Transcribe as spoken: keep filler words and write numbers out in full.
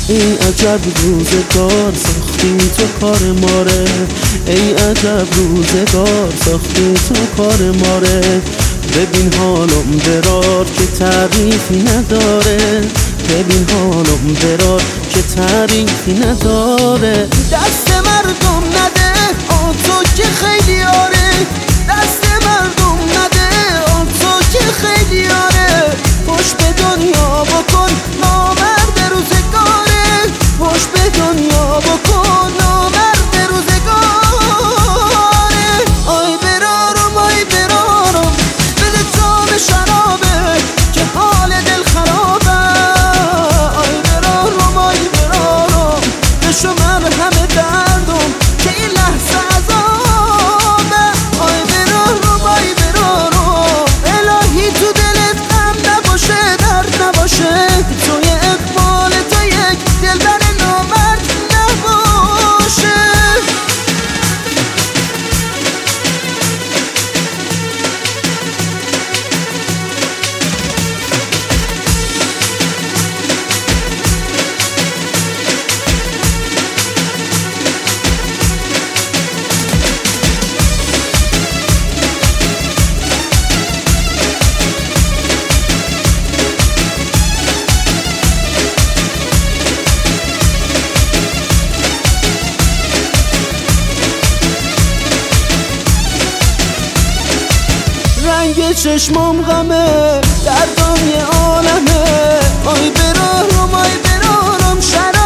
ای عجب روزگار ساختی تو کار ماره، ای عجب روزگار ساختی تو کار ماره. ببین حالم برار که تعریفی نداره، ببین حالم برار که تعریفی نداره. دست مردم نده آن تو که خیلی آره، دست مردم نده آن تو که خیلی آره. خوش به دنیا بکن نامرد روزگاره، خوش به دنیا بکن نامرد روزگاره. آی برارم آی برارم بده جام شرابه که حال دل خرابه. آی برارم آی برارم بشو من همه دردم که این لحظه عذابه. آی برارم آی برارم الهی تو دلت غم نباشه درد نباشه، توی اقبال تو یک دلبر نامرد نباشه. رنگ چشمام غمه دردم یه عالمه. آی برارم آی برارم شرم